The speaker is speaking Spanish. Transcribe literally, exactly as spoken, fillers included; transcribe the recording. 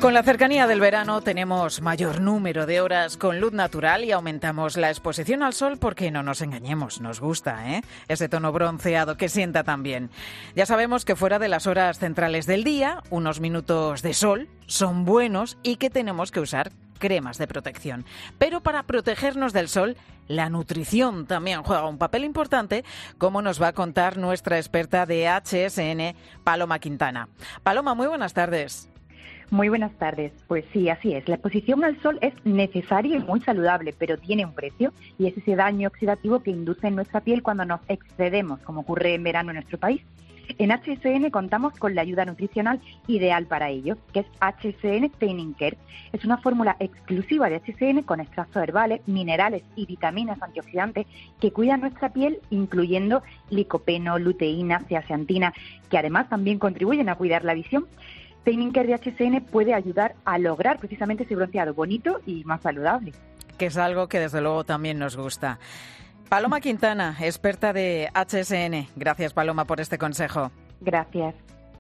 Con la cercanía del verano tenemos mayor número de horas con luz natural y aumentamos la exposición al sol porque, no nos engañemos, nos gusta, ¿eh? Ese tono bronceado que sienta tan bien. Ya sabemos que fuera de las horas centrales del día, unos minutos de sol son buenos y que tenemos que usar cremas de protección. Pero para protegernos del sol, la nutrición también juega un papel importante, como nos va a contar nuestra experta de H S N, Paloma Quintana. Paloma, muy buenas tardes. Muy buenas tardes. Pues sí, así es. La exposición al sol es necesaria y muy saludable, pero tiene un precio y es ese daño oxidativo que induce en nuestra piel cuando nos excedemos, como ocurre en verano en nuestro país. En H S N contamos con la ayuda nutricional ideal para ello, que es H S N Tanning Care. Es una fórmula exclusiva de H S N con extractos herbales, minerales y vitaminas antioxidantes que cuidan nuestra piel, incluyendo licopeno, luteína, zeaxantina, que además también contribuyen a cuidar la visión. Tanning Care de H S N puede ayudar a lograr precisamente ese bronceado bonito y más saludable. Que es algo que desde luego también nos gusta. Paloma Quintana, experta de H S N. Gracias, Paloma, por este consejo. Gracias.